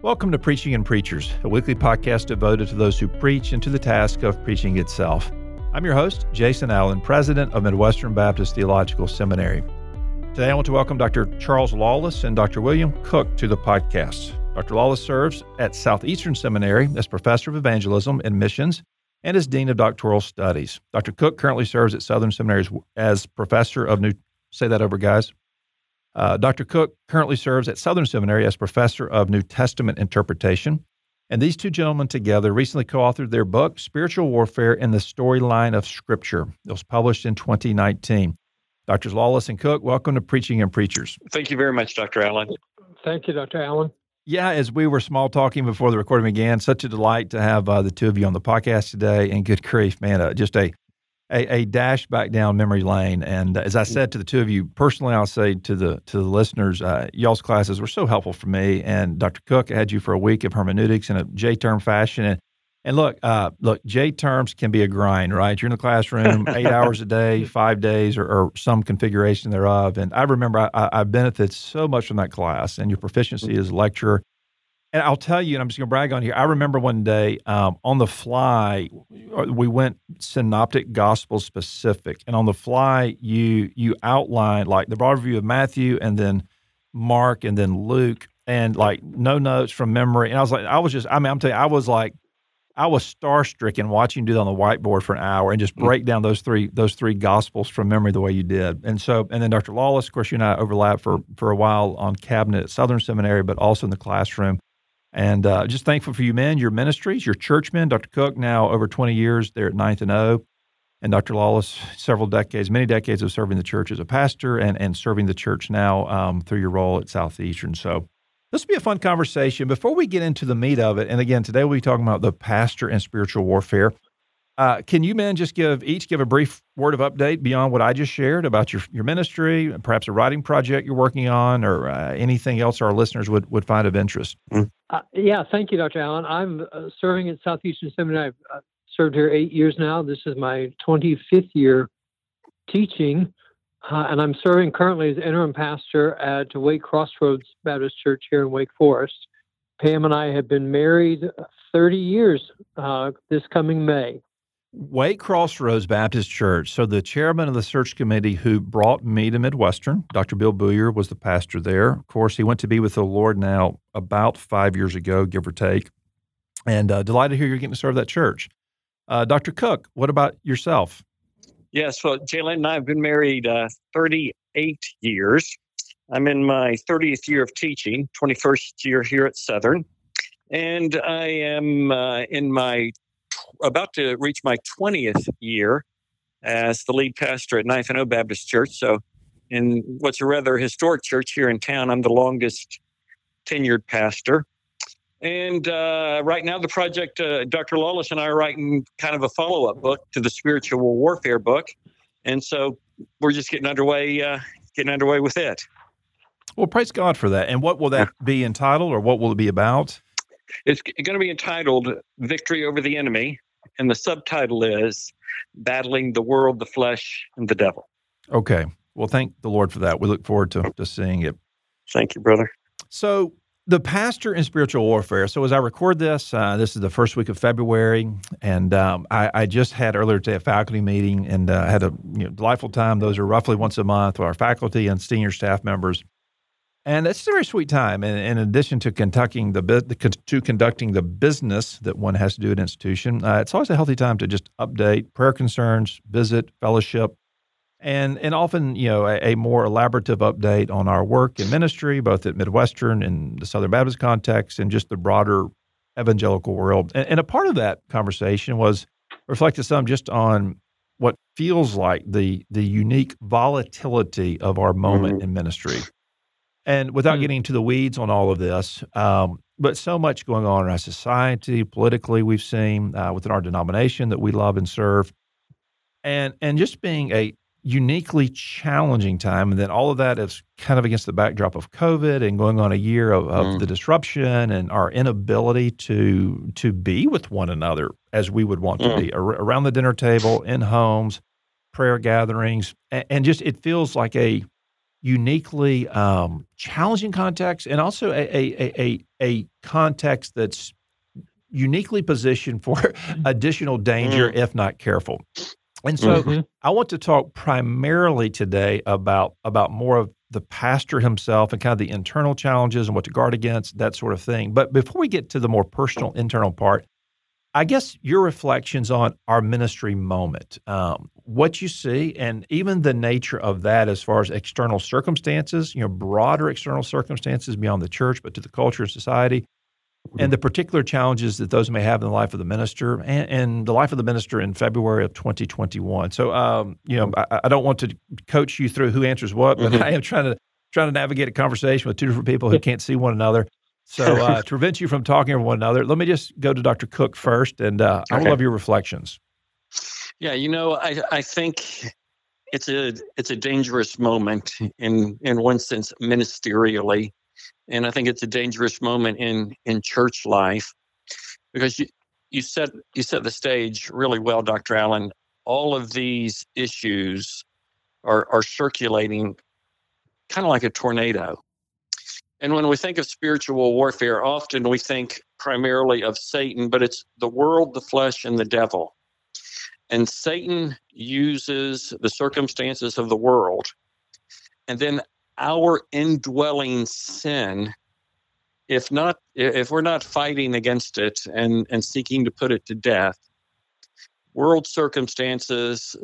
Welcome to Preaching and Preachers, a weekly podcast devoted to those who preach and to the task of preaching itself. I'm your host, Jason Allen, president of Midwestern Baptist Theological Seminary. Today I want to welcome Dr. Charles Lawless and Dr. William Cook to the podcast. Dr. Lawless serves at Southeastern Seminary as professor of evangelism and missions and as dean of doctoral studies. Dr. Cook currently serves at Southern Seminary as professor of say that over, guys. Dr. Cook currently serves at Southern Seminary as professor of New Testament interpretation. And these two gentlemen together recently co-authored their book, Spiritual Warfare in the Storyline of Scripture. It was published in 2019. Drs. Lawless and Cook, welcome to Preaching and Preachers. Thank you very much, Dr. Allen. Thank you, Dr. Allen. Yeah, as we were small talking before the recording began, such a delight to have the two of you on the podcast today. And good grief, man, just a dash back down memory lane. And as I said to the two of you, personally, I'll say to the listeners, y'all's classes were so helpful for me. And Dr. Cook, I had you for a week of hermeneutics in a J-term fashion. And look, J-terms can be a grind, right? You're in the classroom 8 hours a day, 5 days, or some configuration thereof. And I remember I benefited so much from that class and your proficiency as a lecturer. And I'll tell you, and I'm just going to brag on here, I remember one day on the fly, we went synoptic gospel specific. And on the fly, you outlined like the broad view of Matthew and then Mark and then Luke and like no notes from memory. And I'm telling you, I was starstruck watching you do that on the whiteboard for an hour and just break down those three gospels from memory the way you did. And then Dr. Lawless, of course, you and I overlapped for a while on cabinet at Southern Seminary, but also in the classroom. And just thankful for you men, your ministries, your churchmen. Dr. Cook, now over 20 years there at Ninth and O. And Dr. Lawless, many decades of serving the church as a pastor and serving the church now through your role at Southeastern. So this will be a fun conversation. Before we get into the meat of it, and again, today we'll be talking about the pastor and spiritual warfare. Can you men just give a brief word of update beyond what I just shared about your ministry, perhaps a writing project you're working on, or anything else our listeners would find of interest? Yeah, thank you, Dr. Allen. I'm serving at Southeastern Seminary. I've served here 8 years now. This is my 25th year teaching, and I'm serving currently as interim pastor at Wake Crossroads Baptist Church here in Wake Forest. Pam and I have been married 30 years this coming May. Wake Crossroads Baptist Church. So the chairman of the search committee who brought me to Midwestern, Dr. Bill Booyer, was the pastor there. Of course, he went to be with the Lord now about 5 years ago, give or take. And delighted to hear you're getting to serve that church. Dr. Cook, what about yourself? Yes, well, Jalen and I have been married 38 years. I'm in my 30th year of teaching, 21st year here at Southern. And I am about to reach my 20th year as the lead pastor at Ninth and O Baptist Church. So in what's a rather historic church here in town, I'm the longest tenured pastor. And right now the project, Dr. Lawless and I are writing kind of a follow-up book to the Spiritual Warfare book. And so we're just getting underway with it. Well, praise God for that. And what will that be entitled, or what will it be about? It's going to be entitled Victory Over the Enemy, and the subtitle is Battling the World, the Flesh, and the Devil. Okay. Well, thank the Lord for that. We look forward to seeing it. Thank you, brother. So the pastor in spiritual warfare. So as I record this, this is the first week of February, and I just had earlier today a faculty meeting and had a delightful time. Those are roughly once a month with our faculty and senior staff members. And it's a very sweet time. And in addition to conducting the business that one has to do at an institution, it's always a healthy time to just update prayer concerns, visit, fellowship, and often a more elaborative update on our work and ministry, both at Midwestern and the Southern Baptist context and just the broader evangelical world. And a part of that conversation was reflected some just on what feels like the unique volatility of our moment in ministry. And without getting into the weeds on all of this, but so much going on in our society, politically, we've seen within our denomination that we love and serve, and just being a uniquely challenging time. And then all of that is kind of against the backdrop of COVID and going on a year of the disruption and our inability to be with one another as we would want to be around the dinner table, in homes, prayer gatherings, and just it feels like a uniquely challenging context, and also a context that's uniquely positioned for additional danger if not careful. And so I want to talk primarily today about more of the pastor himself and kind of the internal challenges and what to guard against, that sort of thing. But before we get to the more personal internal part, I guess your reflections on our ministry moment, what you see, and even the nature of that as far as external circumstances, broader external circumstances beyond the church, but to the culture and society, and the particular challenges that those may have in the life of the minister and the life of the minister in February of 2021. So, I don't want to coach you through who answers what, but I am trying to navigate a conversation with two different people who can't see one another. So to prevent you from talking to one another, let me just go to Dr. Cook first, and I would love your reflections. Yeah, I think it's a dangerous moment in one sense ministerially, and I think it's a dangerous moment in church life because you set the stage really well, Dr. Allen. All of these issues are circulating kind of like a tornado. And when we think of spiritual warfare, often we think primarily of Satan, but it's the world, the flesh, and the devil. And Satan uses the circumstances of the world. And then our indwelling sin, if we're not fighting against it and seeking to put it to death, world circumstances,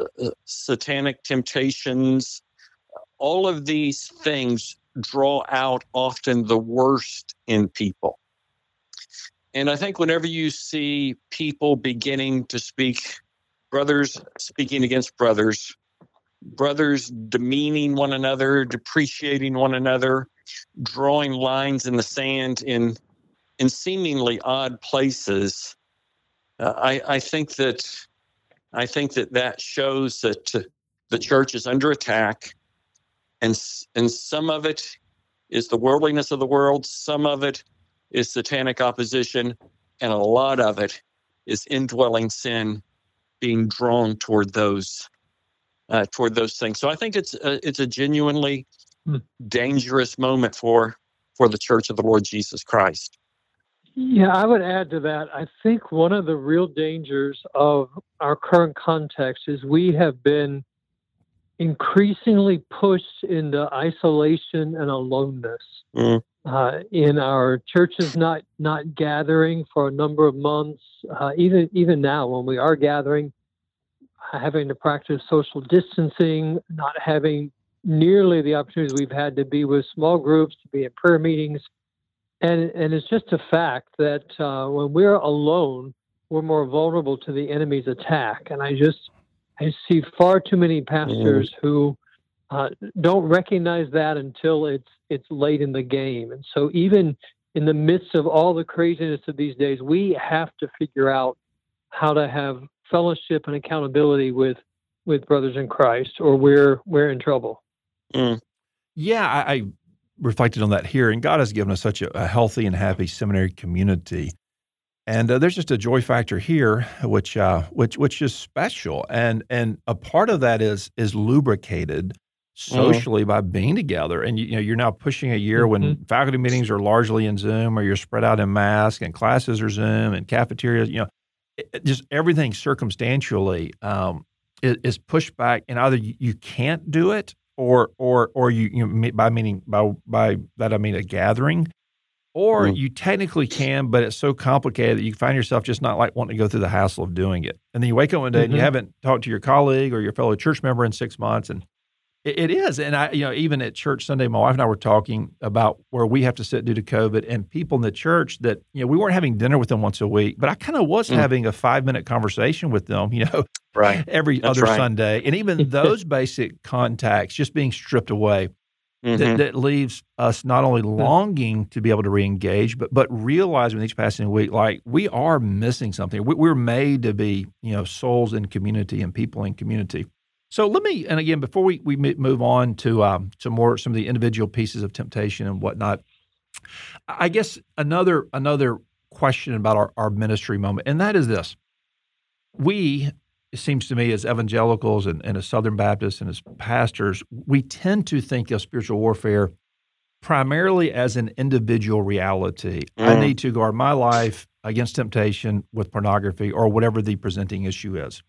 satanic temptations, all of these things draw out often the worst in people. And I think whenever you see people beginning to speak, brothers speaking against brothers, brothers demeaning one another, depreciating one another, drawing lines in the sand in seemingly odd places, I think that shows that the church is under attack. And some of it is the worldliness of the world. Some of it is satanic opposition. And a lot of it is indwelling sin being drawn toward those things. So I think it's a genuinely dangerous moment for the Church of the Lord Jesus Christ. Yeah, I would add to that. I think one of the real dangers of our current context is we have been increasingly pushed into isolation and aloneness. In our churches not gathering for a number of months, even now when we are gathering, having to practice social distancing, not having nearly the opportunities we've had to be with small groups, to be in prayer meetings. And it's just a fact that when we're alone, we're more vulnerable to the enemy's attack. And I see far too many pastors who don't recognize that until it's late in the game. And so even in the midst of all the craziness of these days, we have to figure out how to have fellowship and accountability with brothers in Christ, or we're in trouble. Yeah, I reflected on that here, and God has given us such a healthy and happy seminary community. And there's just a joy factor here, which is special, and a part of that is lubricated socially by being together. And you're now pushing a year when faculty meetings are largely in Zoom, or you're spread out in masks, and classes are Zoom, and cafeterias. Just everything circumstantially is pushed back, and either you can't do it, or you by that I mean a gathering. Or you technically can, but it's so complicated that you find yourself just not like wanting to go through the hassle of doing it. And then you wake up one day and you haven't talked to your colleague or your fellow church member in 6 months. And it is. And even at church Sunday, my wife and I were talking about where we have to sit due to COVID, and people in the church that, we weren't having dinner with them once a week, but I kind of was having a 5-minute conversation with them, right. every other Sunday. And even those basic contacts just being stripped away. That leaves us not only longing to be able to reengage, but realizing with each passing week, like we are missing something. We're made to be, souls in community and people in community. So let me, and again, before we move on to some of the individual pieces of temptation and whatnot, I guess another question about our ministry moment, and that is this: we it seems to me, as evangelicals and as Southern Baptists and as pastors, we tend to think of spiritual warfare primarily as an individual reality. I need to guard my life against temptation with pornography or whatever the presenting issue is.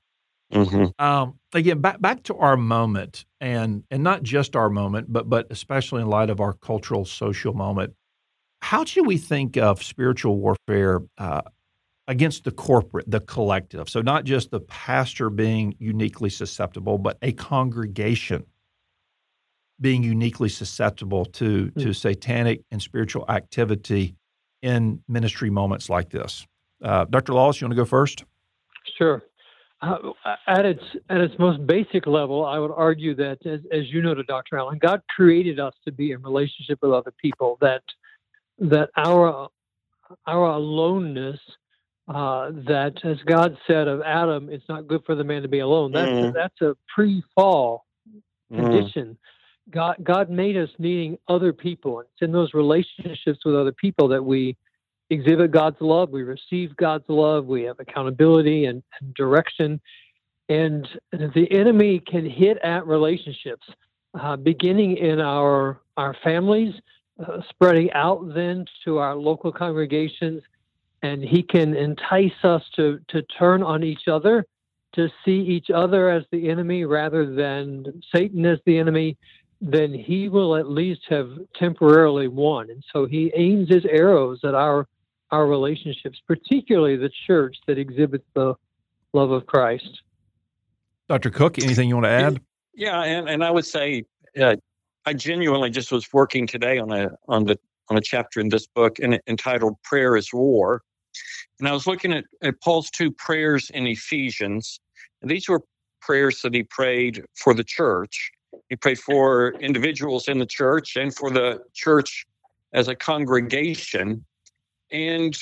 Again, back to our moment, and not just our moment, but especially in light of our cultural, social moment. How should we think of spiritual warfare against the corporate, the collective? So not just the pastor being uniquely susceptible, but a congregation being uniquely susceptible to satanic and spiritual activity in ministry moments like this. Dr. Lawless, you want to go first? Sure. At its most basic level, I would argue that, as you noted, Dr. Allen, God created us to be in relationship with other people. That our aloneness, that as God said of Adam, it's not good for the man to be alone. That's a pre-fall condition. God made us needing other people. It's in those relationships with other people that we exhibit God's love, we receive God's love, we have accountability and direction. And the enemy can hit at relationships, beginning in our families, spreading out then to our local congregations, and he can entice us to turn on each other, to see each other as the enemy rather than Satan as the enemy. Then he will at least have temporarily won. And so he aims his arrows at our relationships, particularly the church that exhibits the love of Christ. Dr. Cook, anything you want to add? Yeah, and I would say I genuinely just was working today on a chapter in this book entitled "Prayer is War," and I was looking at Paul's two prayers in Ephesians, and these were prayers that he prayed for the church. He prayed for individuals in the church and for the church as a congregation. And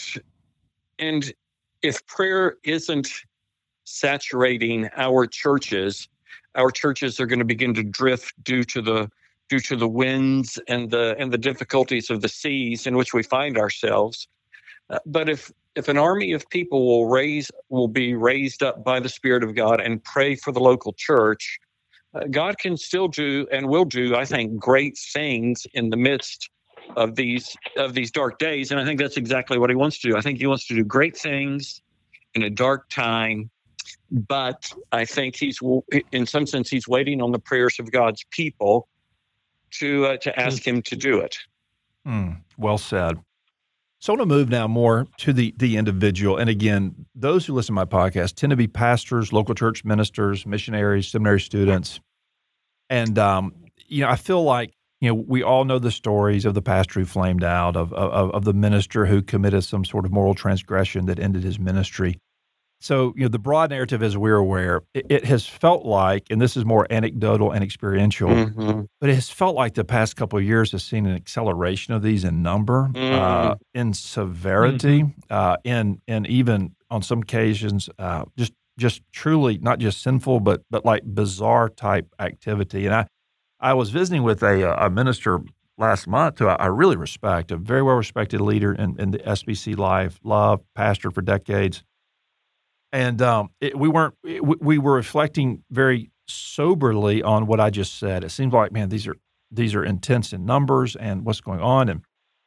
if prayer isn't saturating our churches are going to begin to drift due to the winds and the difficulties of the seas in which we find ourselves. But if an army of people will be raised up by the Spirit of God and pray for the local church, God can still do and will do, I think, great things in the midst of these dark days. And I think that's exactly what he wants to do. I think he wants to do great things in a dark time. But I think in some sense, he's waiting on the prayers of God's people to ask him to do it. Well said. So I want to move now more to the individual. And again, those who listen to my podcast tend to be pastors, local church ministers, missionaries, seminary students. And, I feel like, we all know the stories of the pastor who flamed out, of the minister who committed some sort of moral transgression that ended his ministry. So, the broad narrative, as we're aware, it has felt like, and this is more anecdotal and experiential, but it has felt like the past couple of years has seen an acceleration of these in number, in severity, and even on some occasions, just truly not just sinful, but like bizarre type activity. And I was visiting with a minister last month who I really respect, a very well respected leader in the SBC life, love, pastor for decades. And we were reflecting very soberly on what I just said. It seems like, man, these are intense in numbers and what's going on.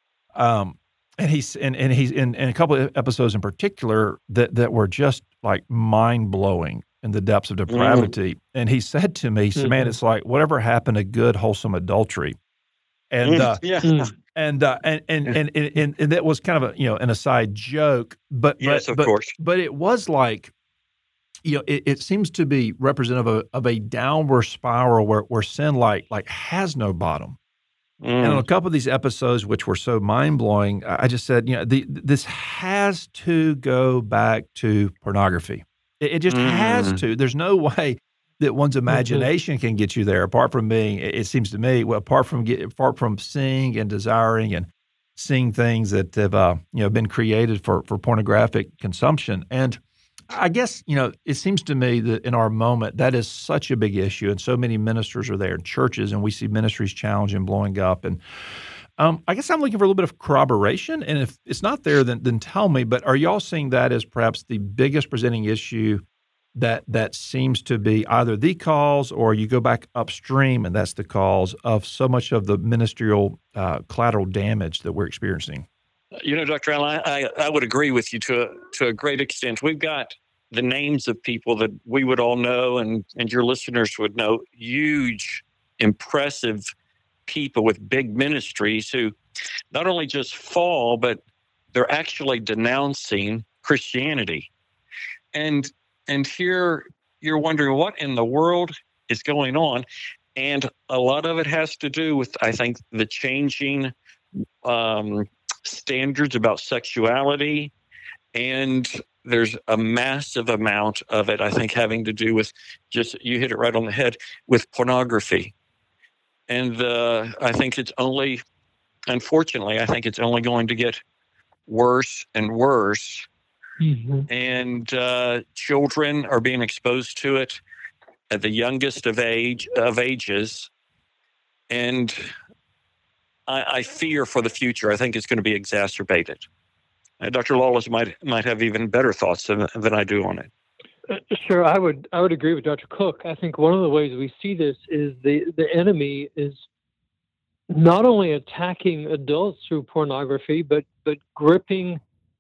And he's in a couple of episodes in particular that were just like mind blowing in the depths of depravity. And he said to me, man, it's like whatever happened to good, wholesome adultery. And And that was kind of an aside joke, but yes, of course. But it was like, it seems to be representative of a downward spiral where sin like has no bottom. And on a couple of these episodes, which were so mind blowing, I just said, this has to go back to pornography. It just has to. There's no way that one's imagination can get you there, apart from being, it seems to me, apart from seeing and desiring and seeing things that have been created for pornographic consumption. And I guess, it seems to me that in our moment, that is such a big issue, and so many ministers are there in churches, and we see ministries challenged and blowing up. And I guess I'm looking for a little bit of corroboration, and if it's not there, then tell me. But are y'all seeing that as perhaps the biggest presenting issue that seems to be either the cause, or you go back upstream and that's the cause of so much of the ministerial collateral damage that we're experiencing? Dr. Allen, I would agree with you to a great extent. We've got the names of people that we would all know and your listeners would know, huge, impressive people with big ministries who not only just fall, but they're actually denouncing Christianity. And here you're wondering what in the world is going on. And a lot of it has to do with, I think, the changing standards about sexuality. And there's a massive amount of it, I think, having to do with you hit it right on the head, with pornography. And I think unfortunately, I think it's only going to get worse and worse. Mm-hmm. And children are being exposed to it at the youngest of ages. And I fear for the future. I think it's going to be exacerbated. Dr. Lawless might have even better thoughts than I do on it. Sure, I would agree with Dr. Cook. I think one of the ways we see this is the enemy is not only attacking adults through pornography, but gripping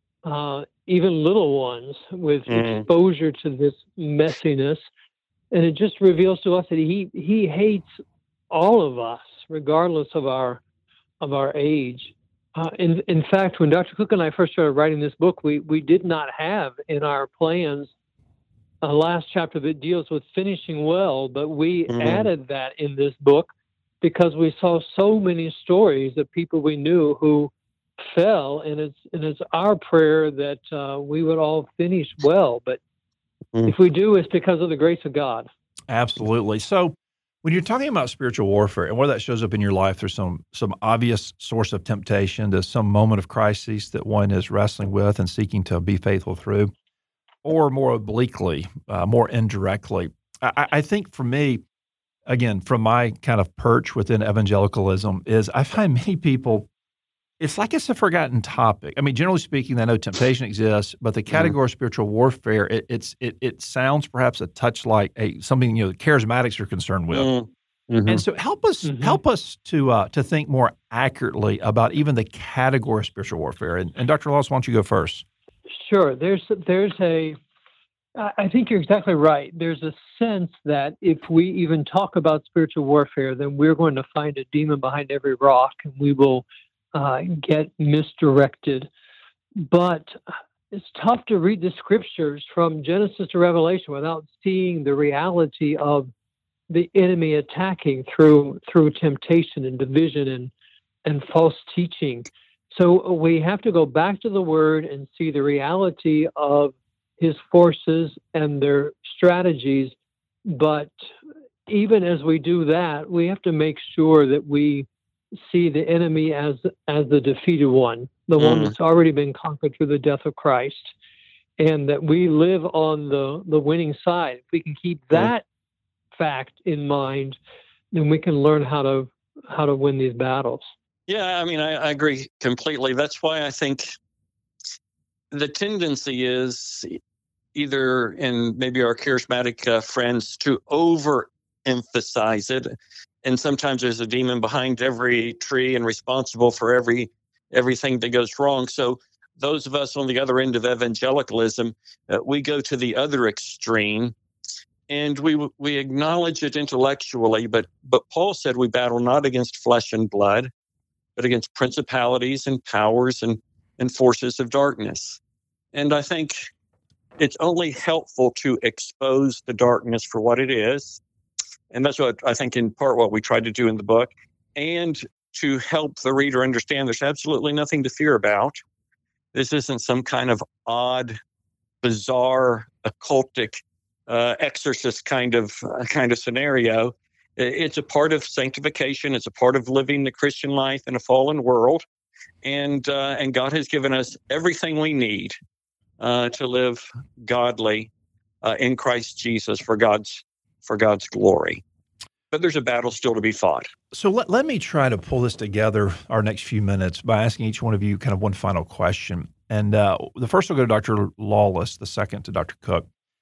even little ones with exposure to this messiness. And it just reveals to us that he hates all of us, regardless of our age. In fact, when Dr. Cook and I first started writing this book, we did not have in our plans a last chapter that deals with finishing well, but we added that in this book because we saw so many stories of people we knew who fell, and it's our prayer that we would all finish well. But if we do, it's because of the grace of God. Absolutely. So when you're talking about spiritual warfare and where that shows up in your life, there's some obvious source of temptation, there's some moment of crisis that one is wrestling with and seeking to be faithful through, or more obliquely, more indirectly. I think for me, again, from my kind of perch within evangelicalism, is I find many people, it's like it's a forgotten topic. I mean, generally speaking, I know temptation exists, but the category of spiritual warfare, it sounds perhaps a touch like something the charismatics are concerned with. Mm-hmm. And so help us to think more accurately about even the category of spiritual warfare. And Dr. Lawless, why don't you go first? Sure. I think you're exactly right. There's a sense that if we even talk about spiritual warfare, then we're going to find a demon behind every rock, and we will get misdirected. But it's tough to read the scriptures from Genesis to Revelation without seeing the reality of the enemy attacking through temptation and division and false teaching. So we have to go back to the Word and see the reality of his forces and their strategies. But even as we do that, we have to make sure that we see the enemy as the defeated one, the one that's already been conquered through the death of Christ, and that we live on the winning side. If we can keep that fact in mind, then we can learn how to win these battles. Yeah, I mean, I agree completely. That's why I think the tendency is either in maybe our charismatic friends to overemphasize it. And sometimes there's a demon behind every tree and responsible for everything that goes wrong. So those of us on the other end of evangelicalism, we go to the other extreme, and we acknowledge it intellectually. But Paul said we battle not against flesh and blood, but against principalities and powers and forces of darkness. And I think it's only helpful to expose the darkness for what it is. And that's what I think in part what we tried to do in the book, and to help the reader understand there's absolutely nothing to fear about. This isn't some kind of odd, bizarre, occultic, exorcist kind of scenario. It's a part of sanctification. It's a part of living the Christian life in a fallen world. And God has given us everything we need to live godly in Christ Jesus for God's glory. But there's a battle still to be fought. So let me try to pull this together our next few minutes by asking each one of you kind of one final question. And the first will go to Dr. Lawless, the second to Dr. Cook.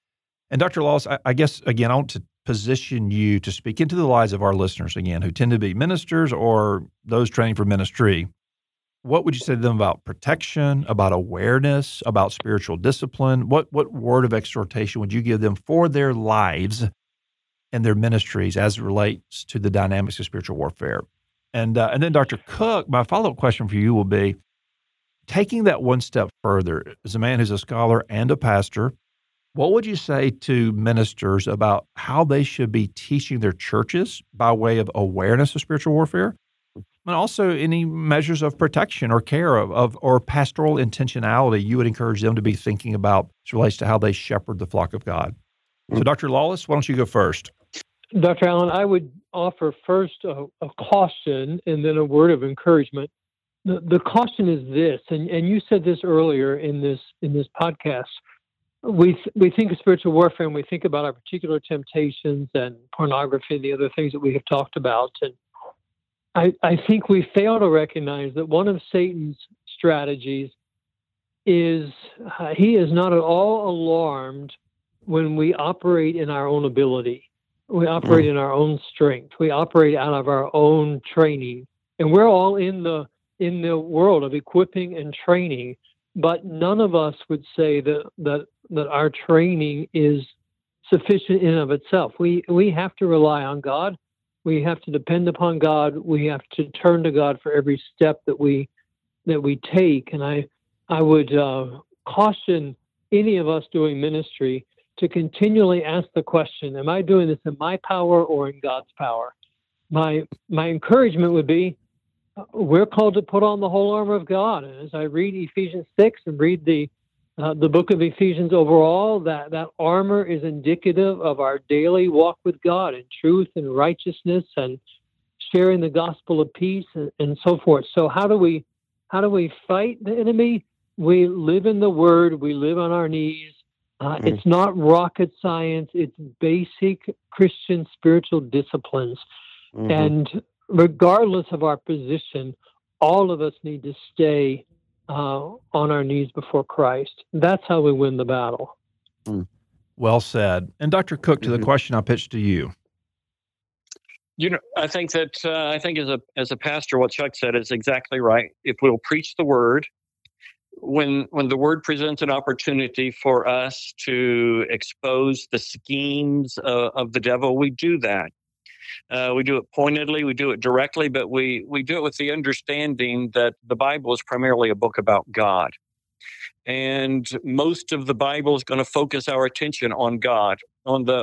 And Dr. Lawless, I guess, again, I want to position you to speak into the lives of our listeners, again, who tend to be ministers or those training for ministry. What would you say to them about protection, about awareness, about spiritual discipline? What word of exhortation would you give them for their lives and their ministries as it relates to the dynamics of spiritual warfare? And then, Dr. Cook, my follow-up question for you will be, taking that one step further, as a man who's a scholar and a pastor, what would you say to ministers about how they should be teaching their churches by way of awareness of spiritual warfare, and also any measures of protection or care or pastoral intentionality you would encourage them to be thinking about as it relates to how they shepherd the flock of God? So, Dr. Lawless, why don't you go first? Dr. Allen, I would offer first a caution and then a word of encouragement. The caution is this, and you said this earlier in this podcast. We think of spiritual warfare and we think about our particular temptations and pornography and the other things that we have talked about. And I think we fail to recognize that one of Satan's strategies is he is not at all alarmed when we operate in our own ability. We operate in our own strength. We operate out of our own training. And we're all in the world of equipping and training, but none of us would say that our training is sufficient in and of itself. We have to rely on God. We have to depend upon God. We have to turn to God for every step that we take. And I would caution any of us doing ministry to continually ask the question, am I doing this in my power or in God's power? My encouragement would be, we're called to put on the whole armor of God. And as I read Ephesians 6 and read the book of Ephesians overall, that armor is indicative of our daily walk with God in truth and righteousness and sharing the gospel of peace and so forth. So how do we fight the enemy? We live in the Word. We live on our knees. It's not rocket science. It's basic Christian spiritual disciplines. And regardless of our position, all of us need to stay on our knees before Christ. That's how we win the battle. Well said. And Dr. Cook, to the question I pitched to you. I think as a pastor, what Chuck said is exactly right. If we'll preach the word, when the word presents an opportunity for us to expose the schemes of the devil, we do that. We do it pointedly, we do it directly, but we do it with the understanding that the Bible is primarily a book about God. And most of the Bible is going to focus our attention on God, on the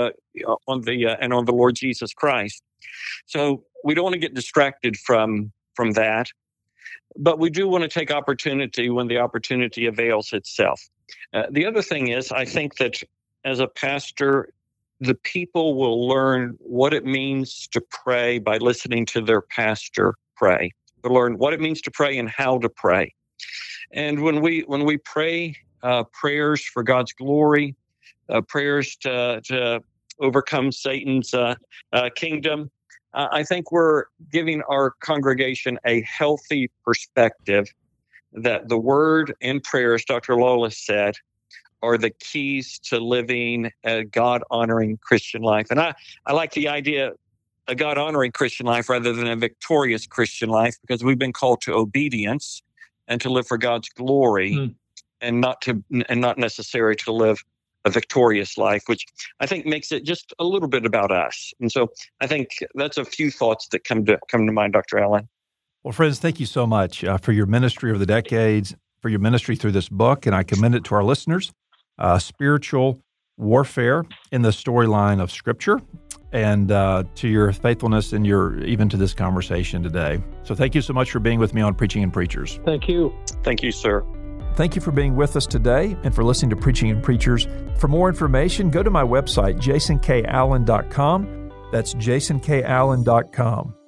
Lord Jesus Christ. So we don't want to get distracted from that, but we do want to take opportunity when the opportunity avails itself. The other thing is, I think that as a pastor, the people will learn what it means to pray by listening to their pastor pray. They'll learn what it means to pray and how to pray. And when we pray prayers for God's glory, prayers to overcome Satan's kingdom, I think we're giving our congregation a healthy perspective that the word and prayers, Dr. Lawless said, are the keys to living a God-honoring Christian life. And I like the idea, a God-honoring Christian life rather than a victorious Christian life, because we've been called to obedience and to live for God's glory and not necessarily to live a victorious life, which I think makes it just a little bit about us. And so I think that's a few thoughts that come to mind, Dr. Allen. Well, friends, thank you so much for your ministry over the decades, for your ministry through this book, and I commend it to our listeners. Spiritual warfare in the storyline of Scripture, and to your faithfulness and even to this conversation today. So thank you so much for being with me on Preaching and Preachers. Thank you. Thank you, sir. Thank you for being with us today and for listening to Preaching and Preachers. For more information, go to my website, jasonkallen.com. That's jasonkallen.com.